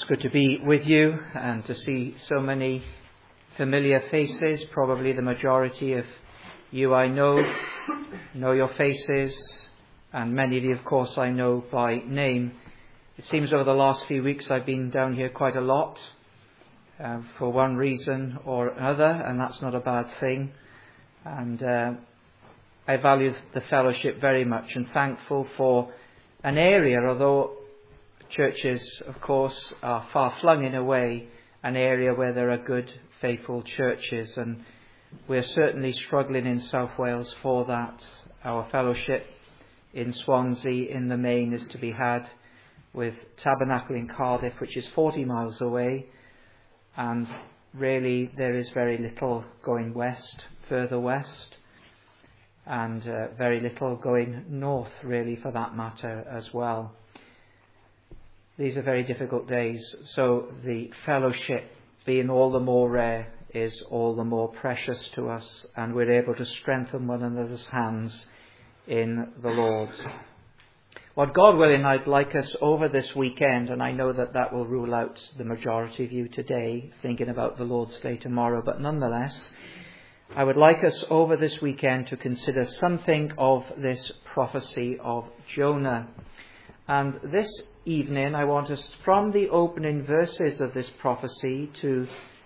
good to be with you and to see so many familiar faces. Probably the majority of you I know your faces, and many of you, of course, I know by name. It seems over the last few weeks I've been down here quite a lot for one reason or another, and that's not a bad thing. And I value the fellowship very much and thankful for an area, although churches, of course, are far flung in a way, an area where there are good, faithful churches, and we're certainly struggling in South Wales for that. Our fellowship in Swansea in the main is to be had with Tabernacle in Cardiff, which is 40 miles away, and really there is very little going further west, and very little going north, really, for that matter as well. These are very difficult days, so the fellowship, being all the more rare, is all the more precious to us, and we're able to strengthen one another's hands in the Lord. What God willing, I'd like us over this weekend, and I know that will rule out the majority of you today, thinking about the Lord's Day tomorrow, but nonetheless, I would like us over this weekend to consider something of this prophecy of Jonah. And this evening, I want us, from the opening verses of this prophecy, to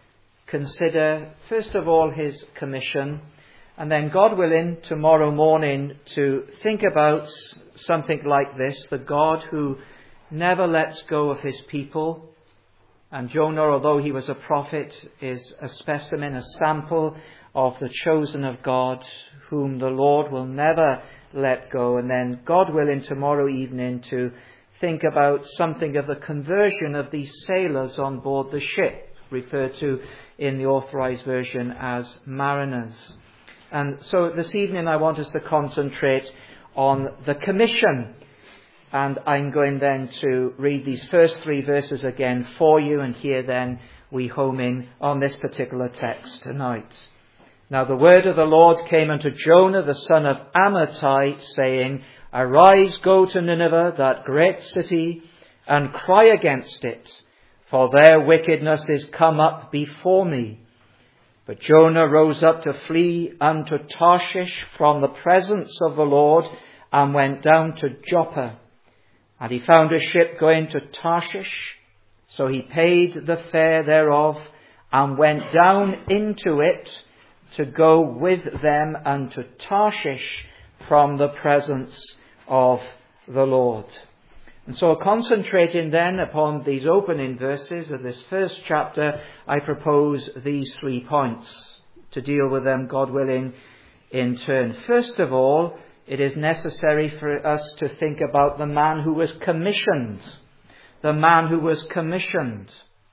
consider, first of all, his commission, and then, God willing, tomorrow morning, to think about something like this: the God who never lets go of his people. And Jonah, although he was a prophet, is a specimen, a sample of the chosen of God, whom the Lord will never let go. And then, God willing, tomorrow evening, to think about something of the conversion of these sailors on board the ship, referred to in the Authorized Version as mariners. And so this evening I want us to concentrate on the commission. And I'm going then to read these first 3 verses again for you, and here then we home in on this particular text tonight. Now the word of the Lord came unto Jonah the son of Amittai, saying, Arise, go to Nineveh, that great city, and cry against it, for their wickedness is come up before me. But Jonah rose up to flee unto Tarshish from the presence of the Lord, and went down to Joppa. And he found a ship going to Tarshish, so he paid the fare thereof, and went down into it to go with them unto Tarshish from the presence of the Lord. And so, concentrating then upon these opening verses of this first chapter, I propose these 3 points to deal with them, God willing, in turn. First of all, it is necessary for us to think about the man who was commissioned. The man who was commissioned.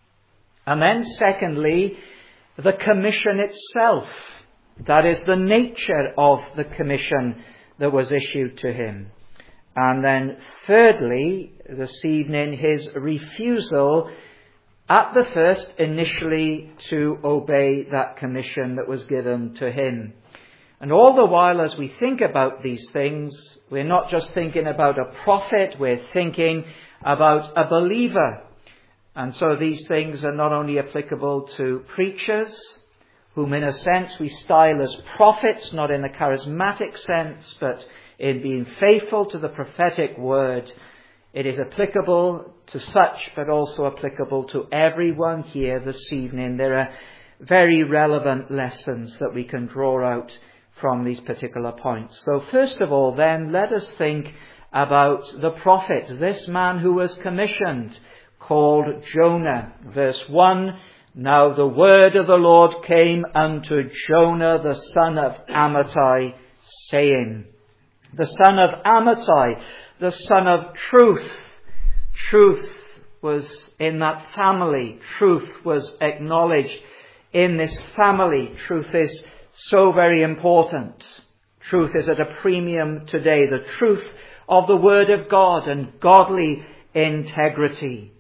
And then secondly, the commission itself. That is, the nature of the commission that was issued to him. And then thirdly, this evening, his refusal at the first initially to obey that commission that was given to him. And all the while as we think about these things, we're not just thinking about a prophet, we're thinking about a believer. And so these things are not only applicable to preachers, whom in a sense we style as prophets, not in a charismatic sense, but in being faithful to the prophetic word. It is applicable to such, but also applicable to everyone here this evening. There are very relevant lessons that we can draw out from these particular points. So first of all then, let us think about the prophet, this man who was commissioned, called Jonah. Verse 1, Now the word of the Lord came unto Jonah the son of Amittai, saying. The son of Amittai, the son of truth. Truth was in that family. Truth was acknowledged in this family. Truth is so very important. Truth is at a premium today. The truth of the Word of God and godly integrity.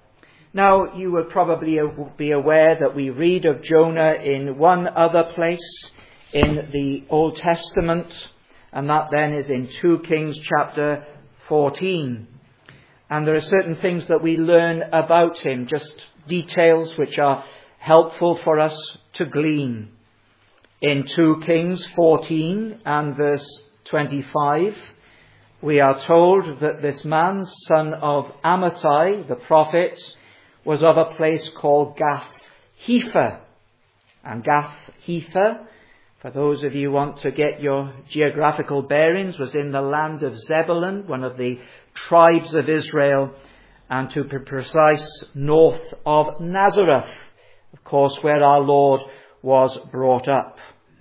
Now, you will probably be aware that we read of Jonah in one other place in the Old Testament, and that then is in 2 Kings chapter 14. And there are certain things that we learn about him, just details which are helpful for us to glean. In 2 Kings 14 and verse 25, we are told that this man, son of Amittai, the prophet, was of a place called Gath-hepher. And Gath-hepher, for those of you who want to get your geographical bearings, was in the land of Zebulun, one of the tribes of Israel, and to be precise, north of Nazareth, of course, where our Lord was brought up.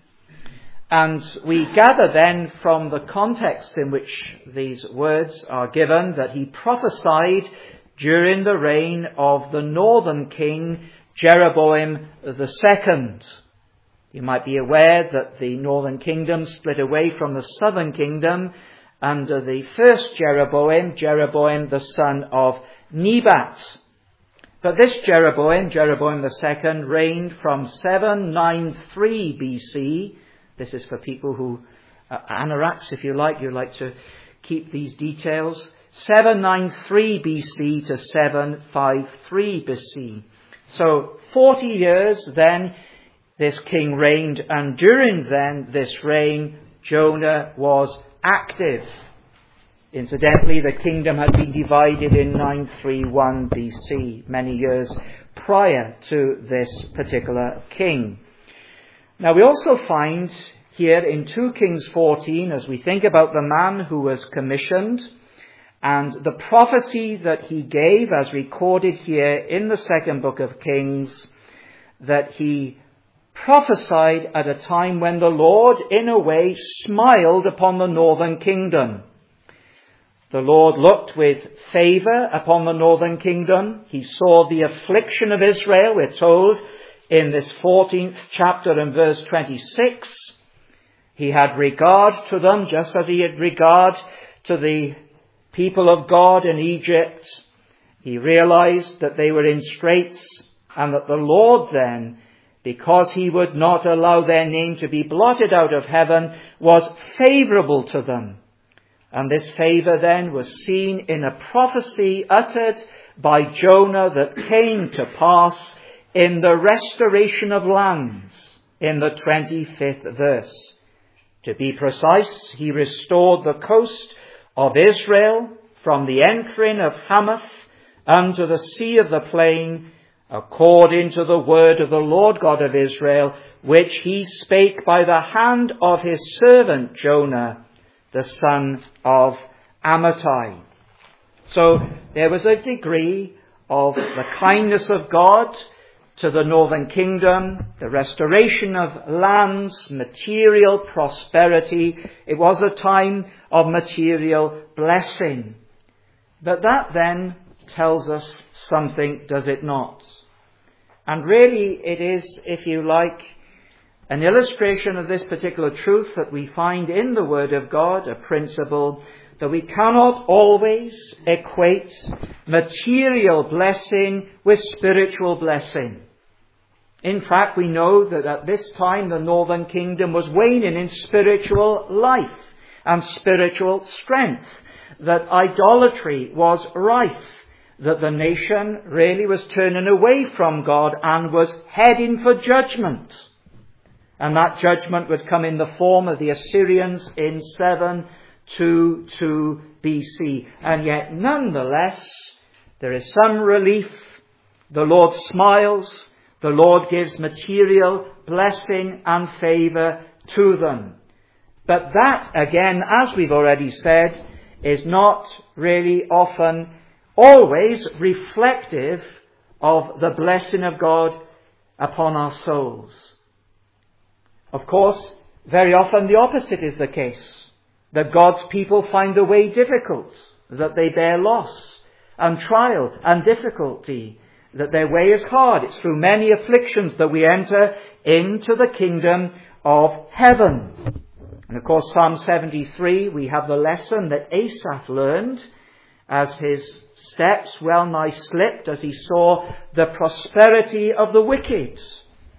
And we gather then from the context in which these words are given that he prophesied during the reign of the northern king Jeroboam II. You might be aware that the northern kingdom split away from the southern kingdom under the first Jeroboam, Jeroboam the son of Nebat. But this Jeroboam II, reigned from 793 BC. This is for people who are anoraks, if you like to keep these details. 793 BC to 753 BC. So 40 years then this king reigned, and during then this reign Jonah was active. Incidentally, the kingdom had been divided in 931 BC, many years prior to this particular king. Now we also find here in 2 Kings 14, as we think about the man who was commissioned and the prophecy that he gave as recorded here in the second book of Kings, that he prophesied at a time when the Lord, in a way, smiled upon the northern kingdom. The Lord looked with favour upon the northern kingdom. He saw the affliction of Israel, we're told, in this 14th chapter and verse 26. He had regard to them, just as he had regard to the people of God in Egypt. He realized that they were in straits, and that the Lord then, because he would not allow their name to be blotted out of heaven, was favourable to them. And this favour then was seen in a prophecy uttered by Jonah that came to pass in the restoration of lands, in the 25th verse. To be precise, he restored the coast of Israel from the entering of Hamath unto the sea of the plain, according to the word of the Lord God of Israel, which he spake by the hand of his servant Jonah, the son of Amittai. So there was a degree of the kindness of God to the northern kingdom, the restoration of lands, material prosperity. It was a time of material blessing. But that then tells us something, does it not? And really it is, if you like, an illustration of this particular truth that we find in the Word of God, a principle that we cannot always equate material blessing with spiritual blessing. In fact, we know that at this time the northern kingdom was waning in spiritual life and spiritual strength, that idolatry was rife, that the nation really was turning away from God and was heading for judgment. And that judgment would come in the form of the Assyrians in 722 BC. And yet, nonetheless, there is some relief. The Lord smiles. The Lord gives material blessing and favour to them. But that, again, as we've already said, is not really often always reflective of the blessing of God upon our souls. Of course, very often the opposite is the case, that God's people find the way difficult, that they bear loss and trial and difficulty, that their way is hard. It's through many afflictions that we enter into the kingdom of heaven. And of course, Psalm 73, we have the lesson that Asaph learned as his steps well nigh slipped as he saw the prosperity of the wicked.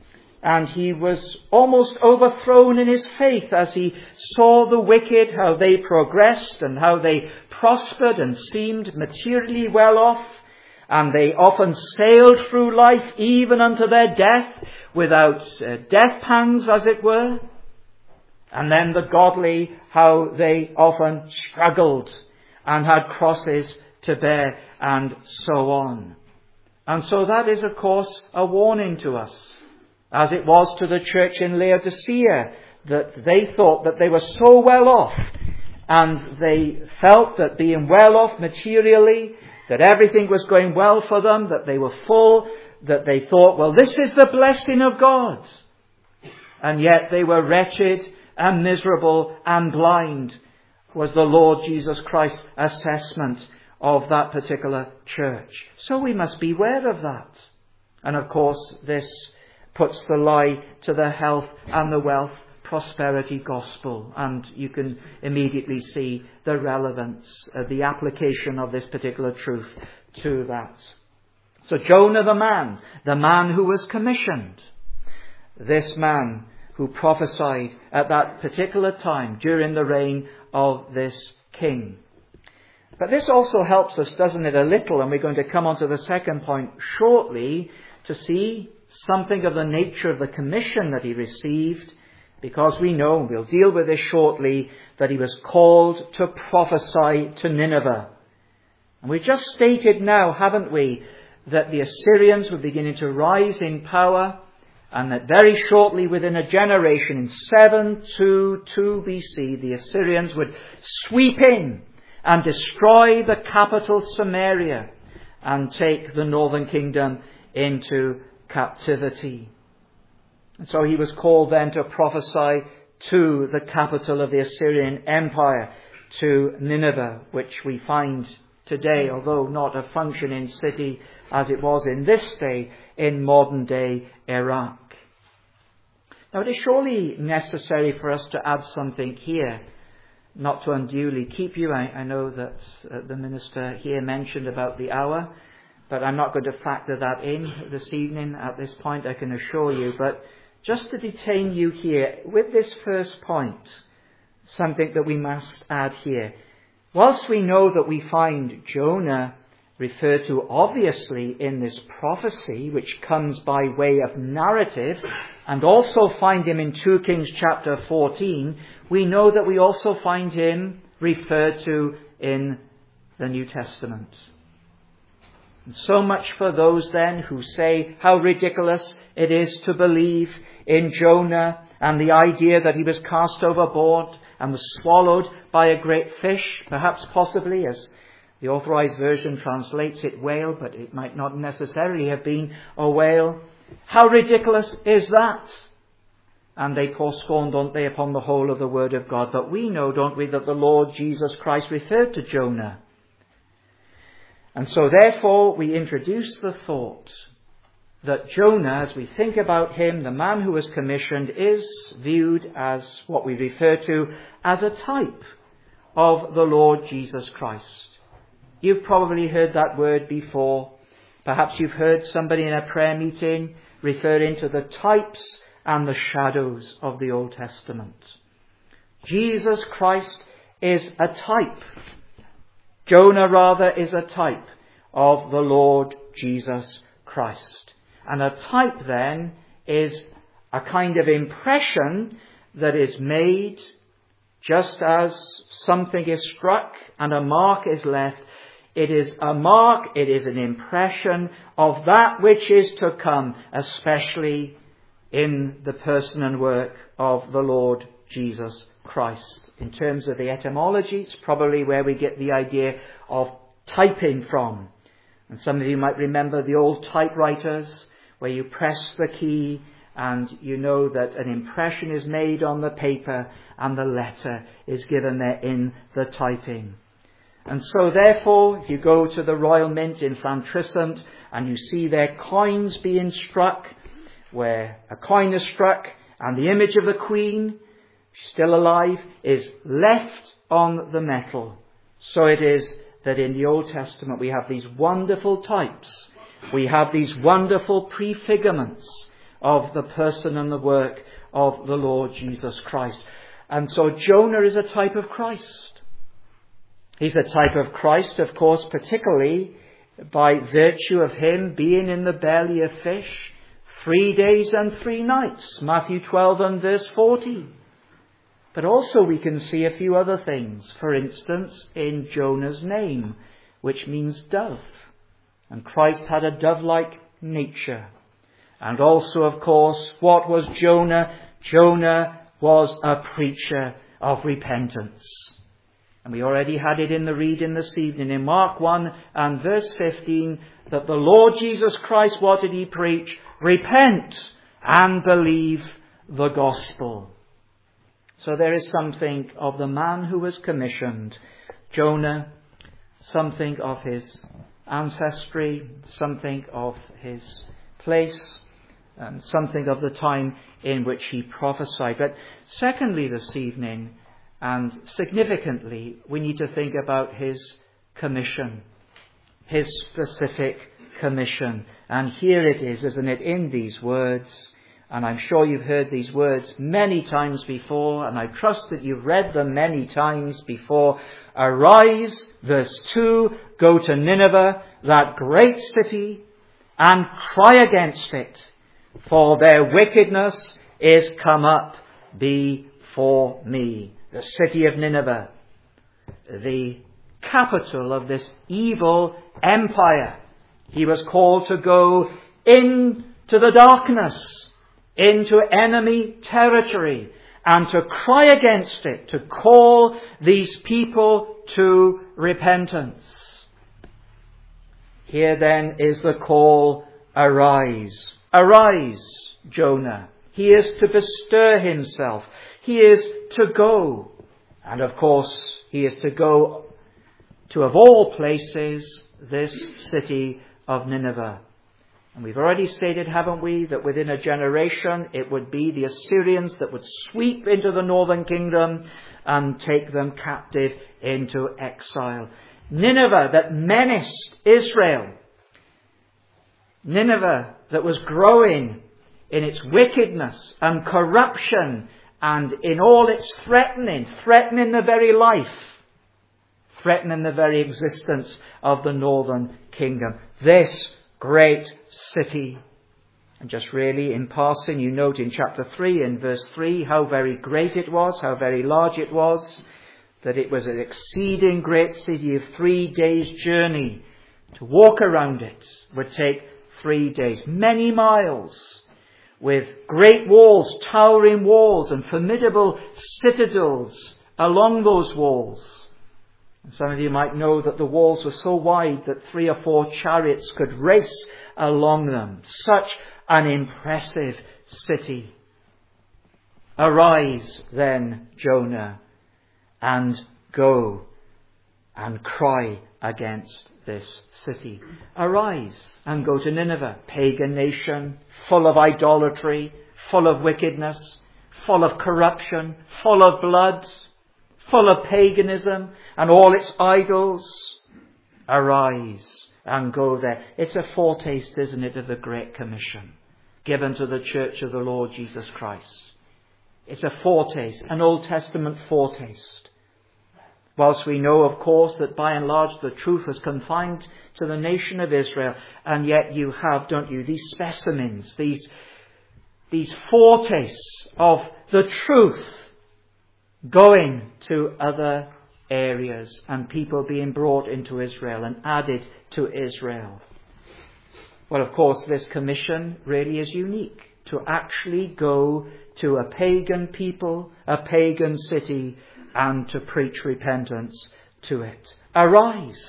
And he was almost overthrown in his faith as he saw the wicked, how they progressed and how they prospered and seemed materially well off. And they often sailed through life even unto their death without death pangs, as it were. And then the godly, how they often struggled and had crosses to bear and so on. And so that is, of course, a warning to us, as it was to the church in Laodicea, that they thought that they were so well off, and they felt that being well off materially, that everything was going well for them, that they were full, that they thought, well, this is the blessing of God. And yet they were wretched and miserable and blind, was the Lord Jesus Christ's assessment of that particular church. So we must beware of that. And of course, this puts the lie to the health and the wealth prosperity gospel. And you can immediately see the relevance of the application of this particular truth to that. So Jonah the man who was commissioned, this man who prophesied at that particular time during the reign of this king. But this also helps us, doesn't it, a little, and we're going to come on to the second point shortly, to see something of the nature of the commission that he received, because we know, and we'll deal with this shortly, that he was called to prophesy to Nineveh. And we've just stated now, haven't we, that the Assyrians were beginning to rise in power, and that very shortly, within a generation, in 722 BC, the Assyrians would sweep in and destroy the capital Samaria and take the northern kingdom into captivity. And so he was called then to prophesy to the capital of the Assyrian Empire, to Nineveh, which we find today, although not a functioning city as it was in this day, in modern day Iraq. Now it is surely necessary for us to add something here, not to unduly keep you. I know that the minister here mentioned about the hour, but I'm not going to factor that in this evening at this point, I can assure you. But just to detain you here with this first point, something that we must add here. Whilst we know that we find Jonah referred to obviously in this prophecy, which comes by way of narrative, and also find him in 2 Kings chapter 14, we know that we also find him referred to in the New Testament. And so much for those then who say how ridiculous it is to believe in Jonah and the idea that he was cast overboard and was swallowed by a great fish, perhaps possibly, as the Authorized Version translates it, whale, but it might not necessarily have been a whale. How ridiculous is that? And they pour scorn, don't they, upon the whole of the Word of God. But we know, don't we, that the Lord Jesus Christ referred to Jonah. And so therefore we introduce the thought that Jonah, as we think about him, the man who was commissioned, is viewed as what we refer to as a type of the Lord Jesus Christ. You've probably heard that word before. Perhaps you've heard somebody in a prayer meeting referring to the types and the shadows of the Old Testament. Jesus Christ is a type. Jonah, rather, is a type of the Lord Jesus Christ. And a type, then, is a kind of impression that is made just as something is struck and a mark is left. It is a mark, it is an impression of that which is to come, especially in the person and work of the Lord Jesus Christ. In terms of the etymology, it's probably where we get the idea of typing from. And some of you might remember the old typewriters, where you press the key and you know that an impression is made on the paper and the letter is given there in the typing. And so therefore, if you go to the Royal Mint in Llantrisant and you see their coins being struck, where a coin is struck and the image of the Queen, still alive, is left on the metal. So it is that in the Old Testament we have these wonderful types. We have these wonderful prefigurements of the person and the work of the Lord Jesus Christ. And so Jonah is a type of Christ. He's a type of Christ, of course, particularly by virtue of him being in the belly of fish 3 days and 3 nights, Matthew 12 and verse 40. But also we can see a few other things. For instance, in Jonah's name, which means dove. And Christ had a dove-like nature. And also, of course, what was Jonah? Jonah was a preacher of repentance. And we already had it in the reading this evening in Mark 1 and verse 15, that the Lord Jesus Christ, what did he preach? Repent and believe the gospel. So there is something of the man who was commissioned, Jonah, something of his ancestry, something of his place, and something of the time in which he prophesied. But secondly this evening, and significantly, we need to think about his commission, his specific commission. And here it is, isn't it, in these words. And I'm sure you've heard these words many times before, and I trust that you've read them many times before. Arise, verse 2, go to Nineveh, that great city, and cry against it, for their wickedness is come up before me. The city of Nineveh, the capital of this evil empire. He was called to go into the darkness, into enemy territory, and to cry against it, to call these people to repentance. Here then is the call, arise. Arise, Jonah. He is to bestir himself. He is to go. And of course, he is to go to, of all places, this city of Nineveh. And we've already stated, haven't we, that within a generation it would be the Assyrians that would sweep into the northern kingdom and take them captive into exile. Nineveh that menaced Israel. Nineveh that was growing in its wickedness and corruption and in all its threatening the very life, threatening the very existence of the northern kingdom. This great city. And just really in passing, you note in chapter 3 and verse 3 how very great it was, how very large it was, that it was an exceeding great city of 3 days' journey. To walk around it would take 3 days, many miles, with great walls, towering walls and formidable citadels along those walls. And some of you might know that the walls were so wide that 3 or 4 chariots could race along them. Such an impressive city. Arise then, Jonah, and go and cry against this city. Arise and go to Nineveh, pagan nation, full of idolatry, full of wickedness, full of corruption, full of blood, full of paganism and all its idols. Arise and go there. It's a foretaste, isn't it, of the Great Commission given to the Church of the Lord Jesus Christ. It's a foretaste, an Old Testament foretaste. Whilst we know, of course, that by and large the truth is confined to the nation of Israel, and yet you have, don't you, these specimens, these foretastes of the truth going to other areas and people being brought into Israel and added to Israel. Well, of course, this commission really is unique, to actually go to a pagan people, a pagan city, and to preach repentance to it. Arise.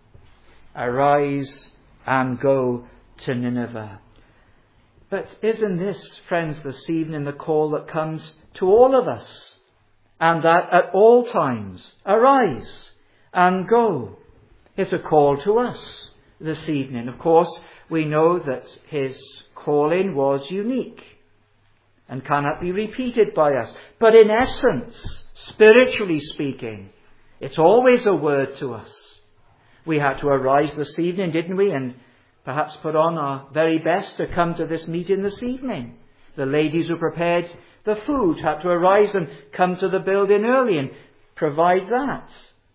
Arise and go to Nineveh. But isn't this, friends, this evening the call that comes to all of us? And that at all times, arise and go. It's a call to us this evening. Of course, we know that his calling was unique and cannot be repeated by us. But in essence, spiritually speaking, it's always a word to us. We had to arise this evening, didn't we? And perhaps put on our very best to come to this meeting this evening. The ladies who prepared the food had to arise and come to the building early and provide that.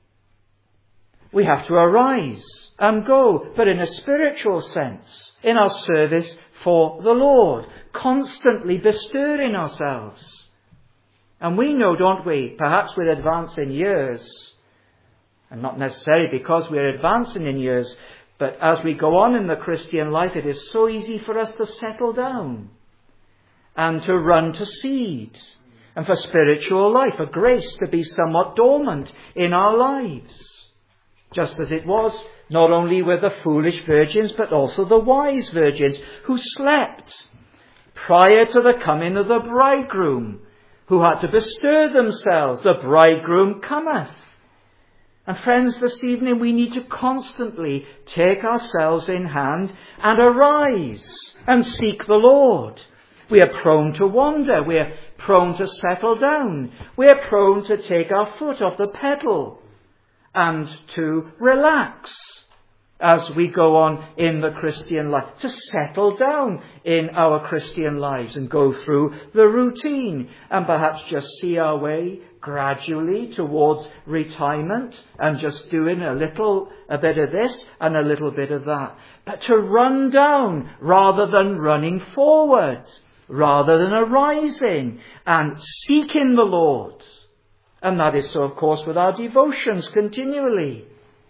We have to arise and go, but in a spiritual sense, in our service for the Lord, constantly bestirring ourselves. And we know, don't we, perhaps we're advancing years, and not necessarily because we're advancing in years, but as we go on in the Christian life, it is so easy for us to settle down and to run to seed, and for spiritual life, for grace to be somewhat dormant in our lives. Just as it was not only with the foolish virgins, but also the wise virgins who slept prior to the coming of the bridegroom, who had to bestir themselves. The bridegroom cometh. And friends, this evening we need to constantly take ourselves in hand and arise and seek the Lord. We are prone to wander. We are prone to settle down. We are prone to take our foot off the pedal and to relax as we go on in the Christian life, to settle down in our Christian lives and go through the routine and perhaps just see our way gradually towards retirement and just doing a bit of this and a little bit of that. But to run down rather than running forward, rather than arising and seeking the Lord. And that is so, of course, with our devotions continually.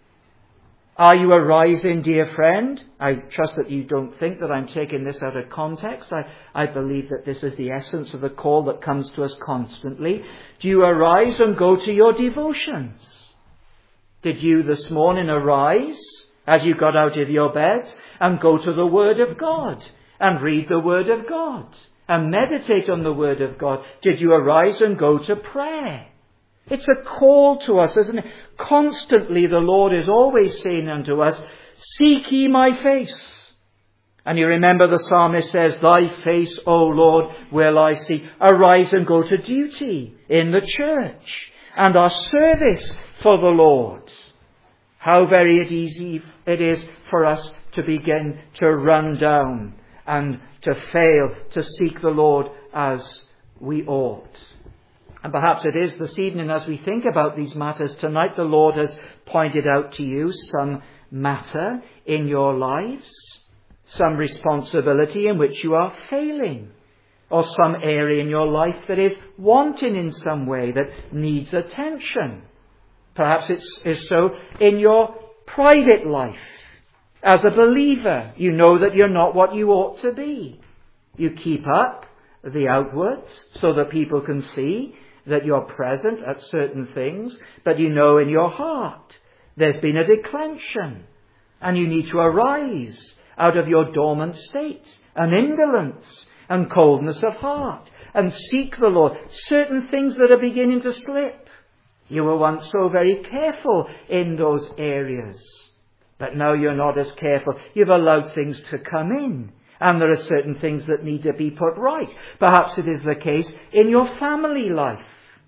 Are you arising, dear friend? I trust that you don't think that I'm taking this out of context. I believe that this is the essence of the call that comes to us constantly. Do you arise and go to your devotions? Did you this morning arise as you got out of your bed and go to the Word of God and read the Word of God and meditate on the Word of God? Did you arise and go to prayer? It's a call to us, isn't it? Constantly the Lord is always saying unto us, seek ye my face. And you remember the psalmist says, thy face, O Lord, will I see. Arise and go to duty in the church and our service for the Lord. How very easy it is for us to begin to run down and to fail to seek the Lord as we ought. And perhaps it is this evening, as we think about these matters tonight, the Lord has pointed out to you some matter in your lives, some responsibility in which you are failing, or some area in your life that is wanting in some way, that needs attention. Perhaps it is so in your private life. As a believer, you know that you're not what you ought to be. You keep up the outwards so that people can see that you're present at certain things, but you know in your heart there's been a declension, and you need to arise out of your dormant state and indolence and coldness of heart and seek the Lord. Certain things that are beginning to slip. You were once so very careful in those areas, but now you're not as careful. You've allowed things to come in, and there are certain things that need to be put right. Perhaps it is the case in your family life.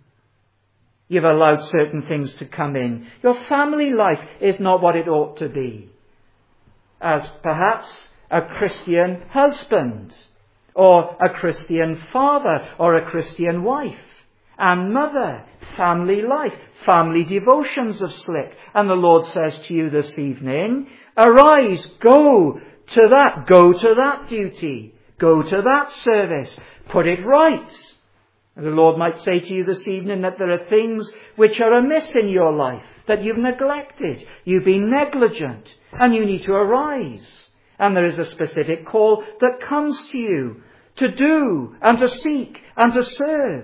You've allowed certain things to come in. Your family life is not what it ought to be. As perhaps a Christian husband, or a Christian father, or a Christian wife and mother, family life, family devotions have slipped. And the Lord says to you this evening, arise, go to that duty, go to that service, put it right. And the Lord might say to you this evening that there are things which are amiss in your life, that you've neglected, you've been negligent, and you need to arise. And there is a specific call that comes to you to do and to seek and to serve.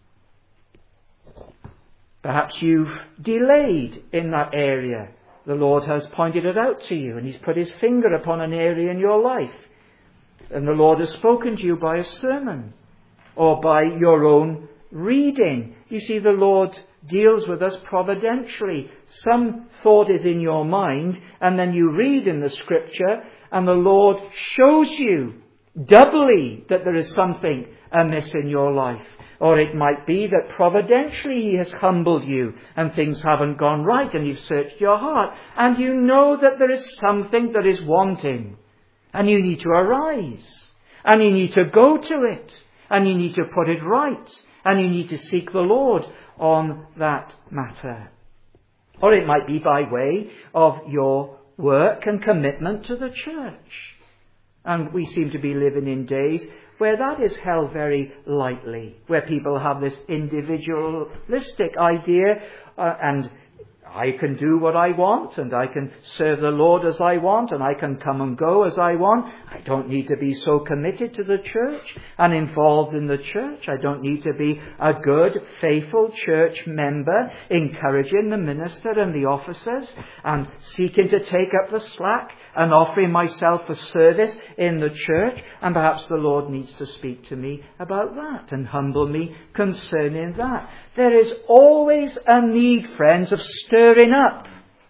Perhaps you've delayed in that area. The Lord has pointed it out to you, and He's put His finger upon an area in your life. And the Lord has spoken to you by a sermon or by your own reading. You see, the Lord deals with us providentially. Some thought is in your mind, and then you read in the Scripture, and the Lord shows you doubly that there is something amiss in your life. Or it might be that providentially He has humbled you and things haven't gone right, and you've searched your heart and you know that there is something that is wanting. And you need to arise. And you need to go to it. And you need to put it right. And you need to seek the Lord on that matter. Or it might be by way of your work and commitment to the church. And we seem to be living in days where that is held very lightly, where people have this individualistic idea, and I can do what I want, and I can serve the Lord as I want, and I can come and go as I want. I don't need to be so committed to the church and involved in the church. I don't need to be a good, faithful church member, encouraging the minister and the officers, and seeking to take up the slack, and offering myself for service in the church. And perhaps the Lord needs to speak to me about that, and humble me concerning that. There is always a need, friends, of stirring up.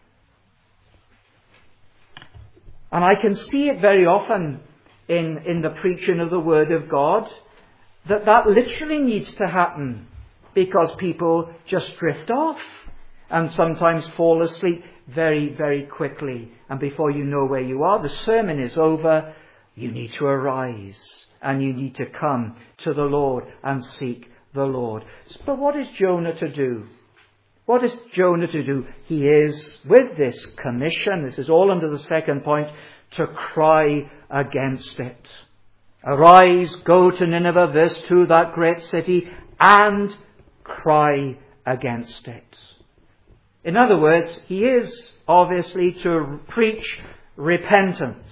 And I can see it very often in the preaching of the Word of God, that literally needs to happen, because people just drift off and sometimes fall asleep very, very quickly. And before you know where you are, the sermon is over. You need to arise, and you need to come to the Lord and seek the Lord. But what is Jonah to do? What is Jonah to do? He is, with this commission, this is all under the second point, to cry against it. Arise, go to Nineveh, verse 2, that great city, and cry against it. In other words, he is obviously to preach repentance.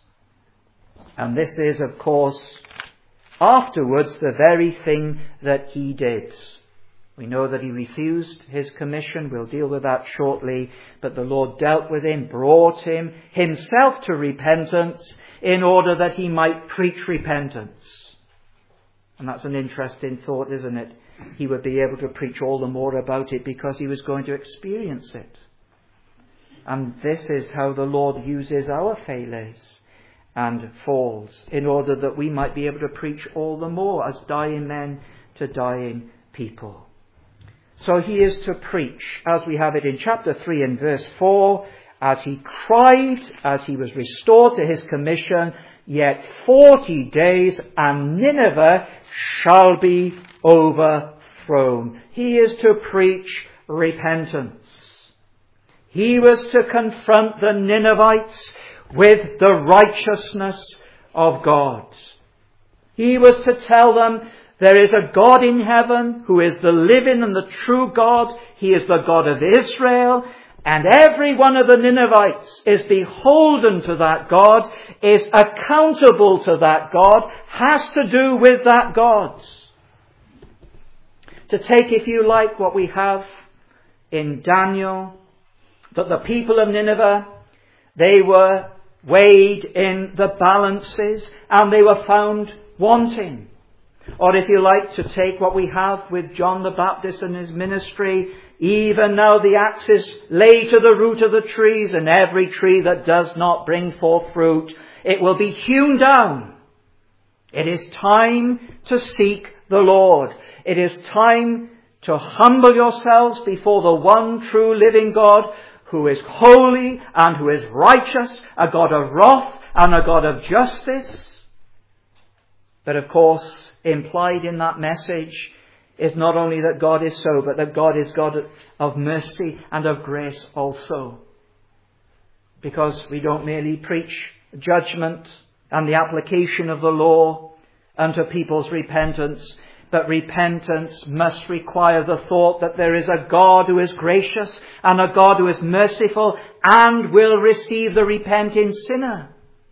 And this is, of course, afterwards the very thing that he did. We know that he refused his commission. We'll deal with that shortly. But the Lord dealt with him, brought him himself to repentance in order that he might preach repentance. And that's an interesting thought, isn't it? He would be able to preach all the more about it because he was going to experience it. And this is how the Lord uses our failures and falls in order that we might be able to preach all the more as dying men to dying people. So he is to preach, as we have it in chapter 3 and verse 4, as he cried, as he was restored to his commission, yet 40 days and Nineveh shall be overthrown. He is to preach repentance. He was to confront the Ninevites with the righteousness of God. He was to tell them there is a God in heaven who is the living and the true God. He is the God of Israel. And every one of the Ninevites is beholden to that God, is accountable to that God, has to do with that God. To take, if you like, what we have in Daniel, that the people of Nineveh, they were weighed in the balances and they were found wanting. Or if you like, to take what we have with John the Baptist and his ministry, even now the axe is laid to the root of the trees, and every tree that does not bring forth fruit, it will be hewn down. It is time to seek the Lord. It is time to humble yourselves before the one true living God, who is holy and who is righteous, a God of wrath and a God of justice. But of course, implied in that message is not only that God is so, but that God is God of mercy and of grace also. Because we don't merely preach judgment and the application of the law unto people's repentance, but repentance must require the thought that there is a God who is gracious and a God who is merciful and will receive the repenting sinner.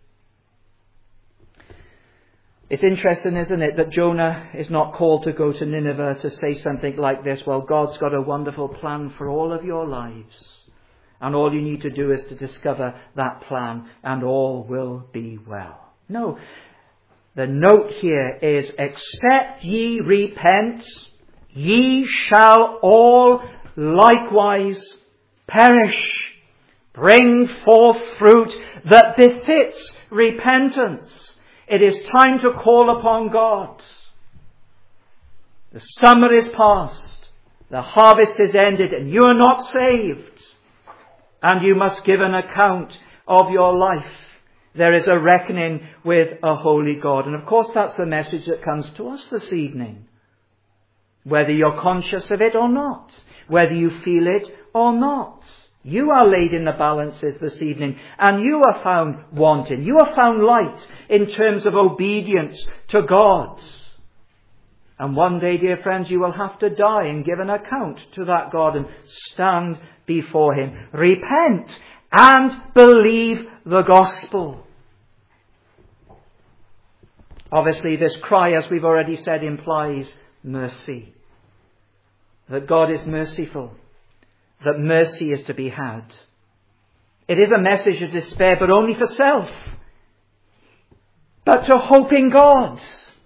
It's interesting, isn't it, that Jonah is not called to go to Nineveh to say something like this, well, God's got a wonderful plan for all of your lives. And all you need to do is to discover that plan and all will be well. No. The note here is, except ye repent, ye shall all likewise perish. Bring forth fruit that befits repentance. It is time to call upon God. The summer is past. The harvest is ended and you are not saved. And you must give an account of your life There is a reckoning with a holy God. And of course that's the message that comes to us this evening. Whether you're conscious of it or not. Whether you feel it or not. You are laid in the balances this evening and you are found wanting. You are found light in terms of obedience to God. And one day, dear friends, you will have to die and give an account to that God and stand before Him. Repent and believe the gospel. Obviously, this cry, as we've already said, implies mercy. That God is merciful. That mercy is to be had. It is a message of despair, but only for self. But to hope in God.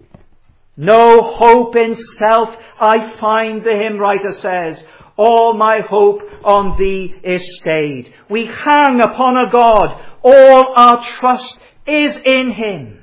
No hope in self I find, the hymn writer says. All my hope on thee is stayed. We hang upon a God. All our trust is in Him.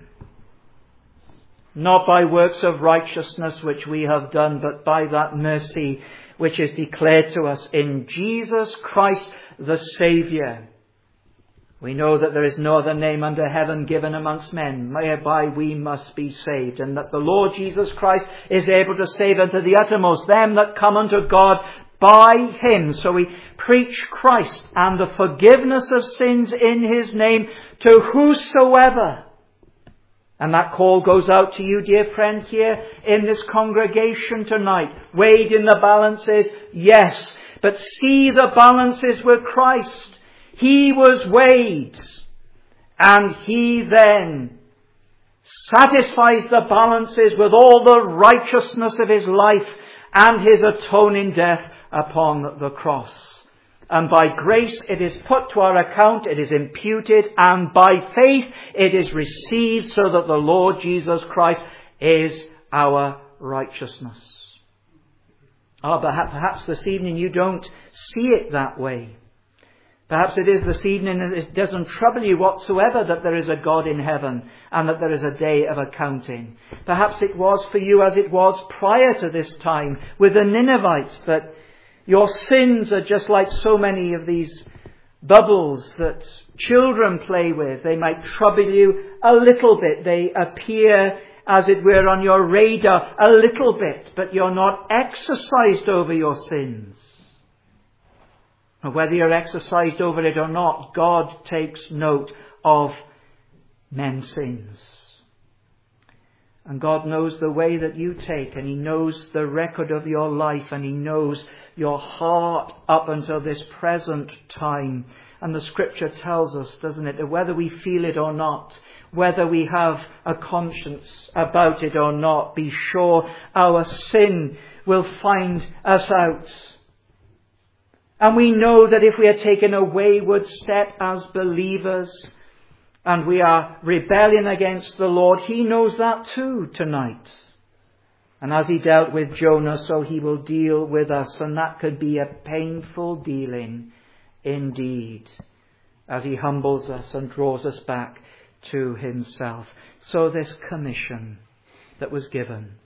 Not by works of righteousness which we have done, but by that mercy which is declared to us in Jesus Christ the Saviour. We know that there is no other name under heaven given amongst men whereby we must be saved, and that the Lord Jesus Christ is able to save unto the uttermost them that come unto God by Him. So we preach Christ and the forgiveness of sins in His name to whosoever. And that call goes out to you, dear friend, here in this congregation tonight. Weighed in the balances, yes, but see the balances with Christ. He was weighed, and He then satisfies the balances with all the righteousness of His life and His atoning death upon the cross. And by grace it is put to our account, it is imputed, and by faith it is received, so that the Lord Jesus Christ is our righteousness. But perhaps this evening you don't see it that way. Perhaps it is this evening that it doesn't trouble you whatsoever that there is a God in heaven and that there is a day of accounting. Perhaps it was for you as it was prior to this time with the Ninevites, that your sins are just like so many of these bubbles that children play with. They might trouble you a little bit. They appear, as it were, on your radar a little bit, but you're not exercised over your sins. Whether you're exercised over it or not, God takes note of men's sins. And God knows the way that you take, and He knows the record of your life, and He knows your heart up until this present time. And the Scripture tells us, doesn't it, that whether we feel it or not, whether we have a conscience about it or not, be sure our sin will find us out. And we know that if we are taking a wayward step as believers and we are rebelling against the Lord, He knows that too tonight. And as He dealt with Jonah, so He will deal with us. And that could be a painful dealing indeed, as He humbles us and draws us back to Himself. So this commission that was given.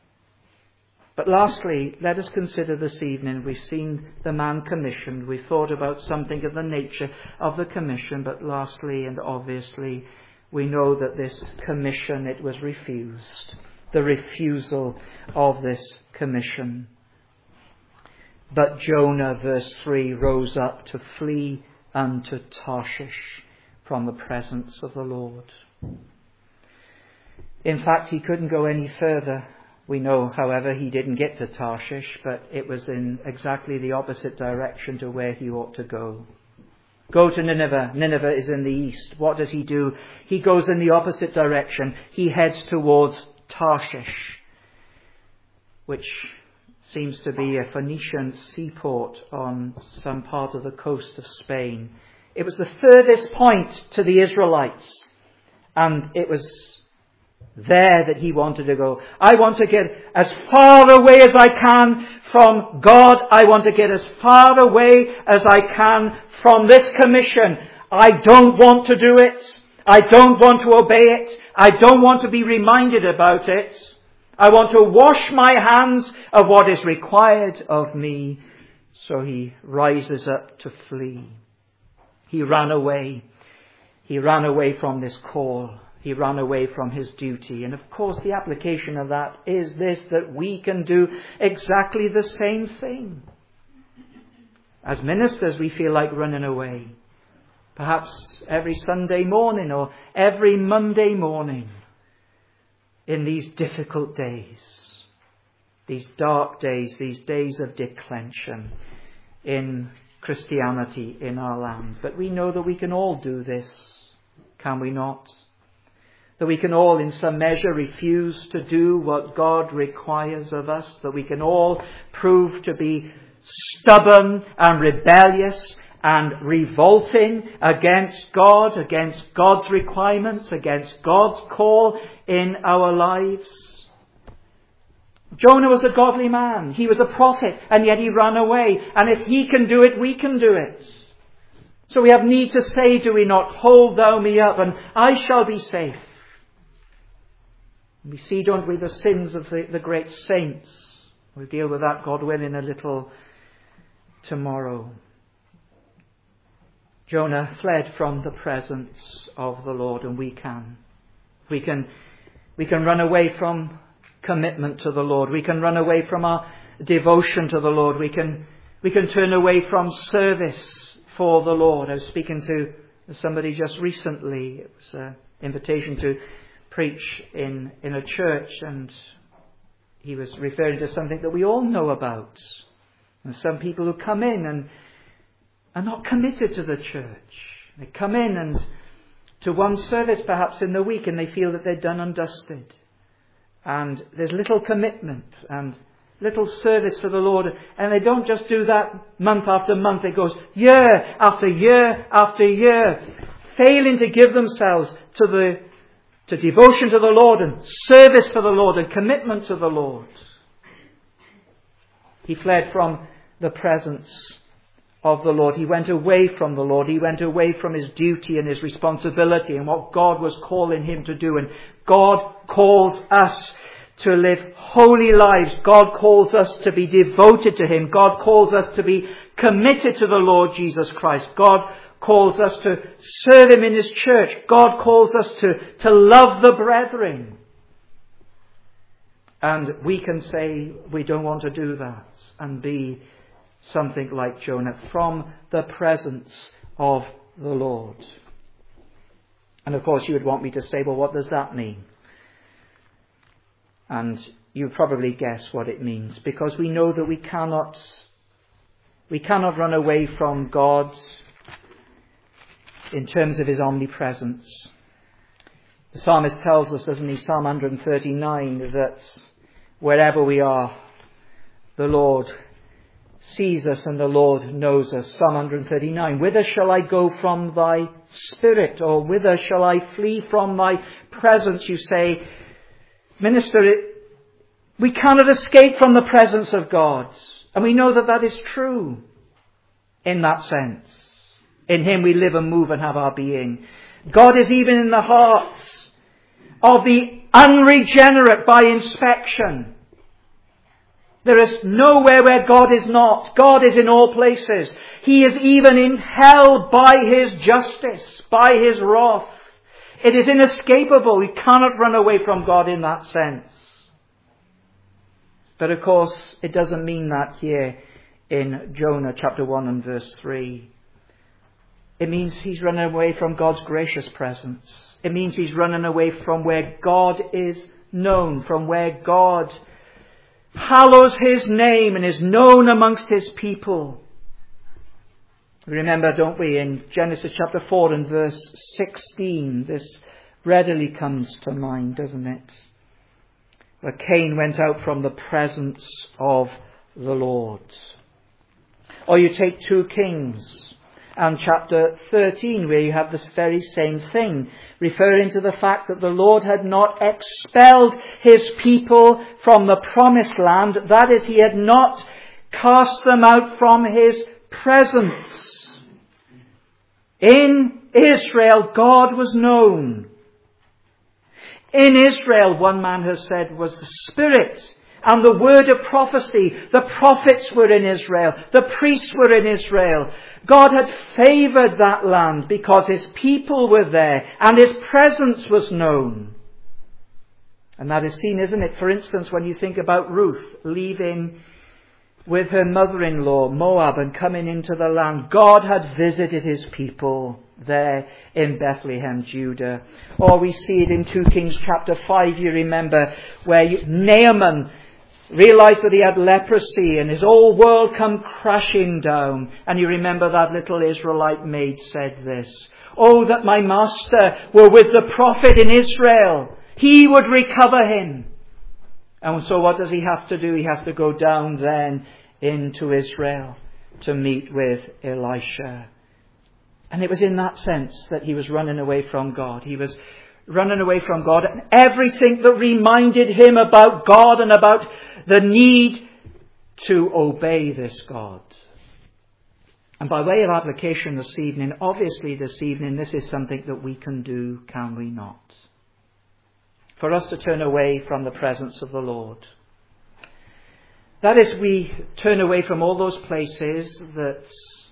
But lastly, let us consider this evening, we've seen the man commissioned, we thought about something of the nature of the commission, but lastly and obviously, we know that this commission, it was refused. The refusal of this commission. But Jonah, verse 3, rose up to flee unto Tarshish from the presence of the Lord. In fact, he couldn't go any further. We know, however, he didn't get to Tarshish, but it was in exactly the opposite direction to where he ought to go. Go to Nineveh. Nineveh is in the east. What does he do? He goes in the opposite direction. He heads towards Tarshish, which seems to be a Phoenician seaport on some part of the coast of Spain. It was the furthest point to the Israelites, and it was there that he wanted to go. I want to get as far away as I can from God. I want to get as far away as I can from this commission. I don't want to do it. I don't want to obey it. I don't want to be reminded about it. I want to wash my hands of what is required of me. So he rises up to flee. He ran away. He ran away from this call. He ran away from his duty. And of course the application of that is this, that we can do exactly the same thing. As ministers, we feel like running away. Perhaps every Sunday morning or every Monday morning in these difficult days, these dark days, these days of declension in Christianity in our land. But we know that we can all do this, can we not? That we can all in some measure refuse to do what God requires of us. That we can all prove to be stubborn and rebellious and revolting against God, against God's requirements, against God's call in our lives. Jonah was a godly man. He was a prophet, and yet he ran away. And if he can do it, we can do it. So we have need to say, do we not, hold thou me up, and I shall be safe. We see, don't we, the sins of the great saints. We'll deal with that, God willing, a little tomorrow. Jonah fled from the presence of the Lord, and we can. We can run away from commitment to the Lord. We can run away from our devotion to the Lord. We can turn away from service for the Lord. I was speaking to somebody just recently. It was an invitation to preach in a church, and he was referring to something that we all know about. And some people who come in and are not committed to the church. They come in and to one service perhaps in the week, and they feel that they're done and dusted. And there's little commitment and little service for the Lord. And they don't just do that month after month. It goes year after year after year, failing to give themselves to devotion to the Lord and service for the Lord and commitment to the Lord. He fled from the presence of the Lord. He went away from the Lord. He went away from his duty and his responsibility and what God was calling him to do. And God calls us to live holy lives. God calls us to be devoted to him. God calls us to be committed to the Lord Jesus Christ. God calls us to serve him in his church. God calls us to love the brethren. And we can say we don't want to do that and be something like Jonah, from the presence of the Lord. And of course you would want me to say, well, what does that mean? And you probably guess what it means, because we know that we cannot run away from God in terms of his omnipresence. The psalmist tells us, doesn't he, Psalm 139, that wherever we are, the Lord sees us and the Lord knows us. Psalm 139, whither shall I go from thy spirit? Or whither shall I flee from thy presence? You say, minister, we cannot escape from the presence of God. And we know that that is true in that sense. In him we live and move and have our being. God is even in the hearts of the unregenerate by inspection. There is nowhere where God is not. God is in all places. He is even in hell by his justice, by his wrath. It is inescapable. We cannot run away from God in that sense. But of course, it doesn't mean that here in Jonah chapter 1 and verse 3. It means he's running away from God's gracious presence. It means he's running away from where God is known, from where God hallows his name and is known amongst his people. We remember, don't we, in Genesis chapter 4 and verse 16, this readily comes to mind, doesn't it? Where Cain went out from the presence of the Lord. Or you take 2 Kings and chapter 13, where you have this very same thing, referring to the fact that the Lord had not expelled his people from the promised land. That is, he had not cast them out from his presence. In Israel, God was known. In Israel, one man has said, was the Spirit And the word of prophecy, the prophets were in Israel, the priests were in Israel. God had favoured that land because his people were there and his presence was known. And that is seen, isn't it? For instance, when you think about Ruth leaving with her mother-in-law, Moab, and coming into the land. God had visited his people there in Bethlehem, Judah. Or we see it in 2 Kings chapter 5, you remember, where Naaman realized that he had leprosy and his whole world come crashing down. And you remember that little Israelite maid said this, "Oh, that my master were with the prophet in Israel. He would recover him." And so what does he have to do? He has to go down then into Israel to meet with Elisha. And it was in that sense that he was running away from God. He was running away from God and everything that reminded him about God and about the need to obey this God. And by way of application this evening, obviously this evening, this is something that we can do, can we not? For us to turn away from the presence of the Lord. That is, we turn away from all those places that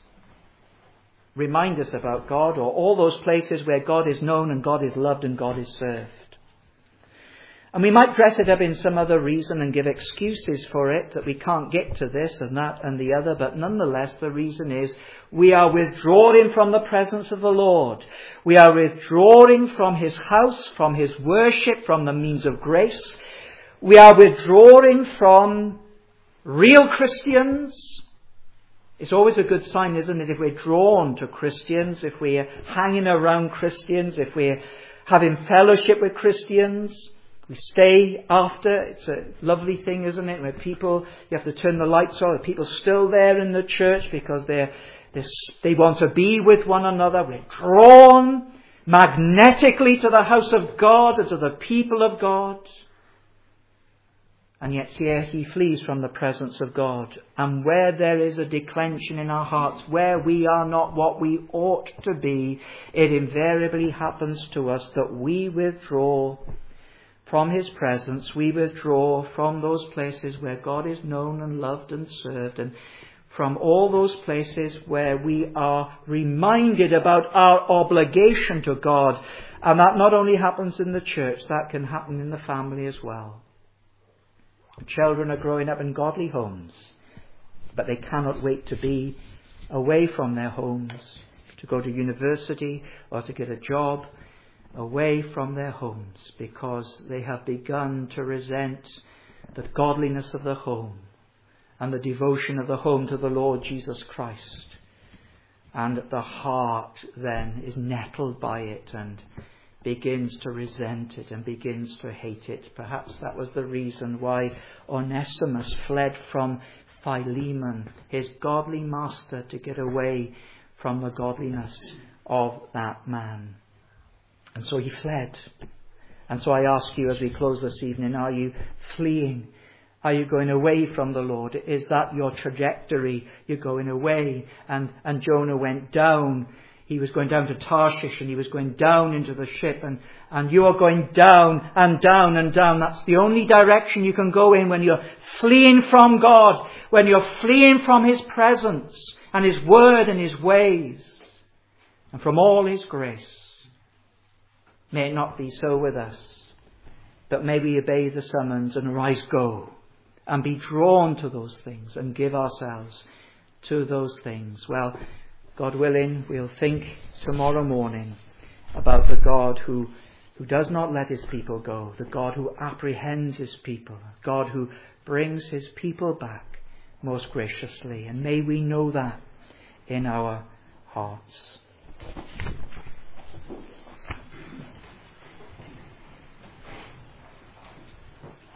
remind us about God, or all those places where God is known and God is loved and God is served. And we might dress it up in some other reason and give excuses for it, that we can't get to this and that and the other, but nonetheless the reason is we are withdrawing from the presence of the Lord. We are withdrawing from his house, from his worship, from the means of grace. We are withdrawing from real Christians. It's always a good sign, isn't it, if we're drawn to Christians, if we're hanging around Christians, if we're having fellowship with Christians. We stay after. It's a lovely thing, isn't it? Where people, you have to turn the lights on. People still there in the church because they want to be with one another. We're drawn magnetically to the house of God and to the people of God. And yet here he flees from the presence of God. And where there is a declension in our hearts, where we are not what we ought to be, it invariably happens to us that we withdraw from his presence. We withdraw from those places where God is known and loved and served, and from all those places where we are reminded about our obligation to God. And that not only happens in the church, that can happen in the family as well. Children are growing up in godly homes, but they cannot wait to be away from their homes, to go to university or to get a job, away from their homes, because they have begun to resent the godliness of the home and the devotion of the home to the Lord Jesus Christ. And the heart then is nettled by it and begins to resent it and begins to hate it. Perhaps that was the reason why Onesimus fled from Philemon, his godly master, to get away from the godliness of that man. And so he fled. And so I ask you as we close this evening, are you fleeing? Are you going away from the Lord? Is that your trajectory? You're going away. And Jonah went down. He was going down to Tarshish and he was going down into the ship. And you are going down and down and down. That's the only direction you can go in when you're fleeing from God. When you're fleeing from his presence and his word and his ways. And from all his grace. May it not be so with us, but may we obey the summons and arise, go, and be drawn to those things and give ourselves to those things. Well, God willing, we'll think tomorrow morning about the God who does not let his people go, the God who apprehends his people, God who brings his people back most graciously. And may we know that in our hearts.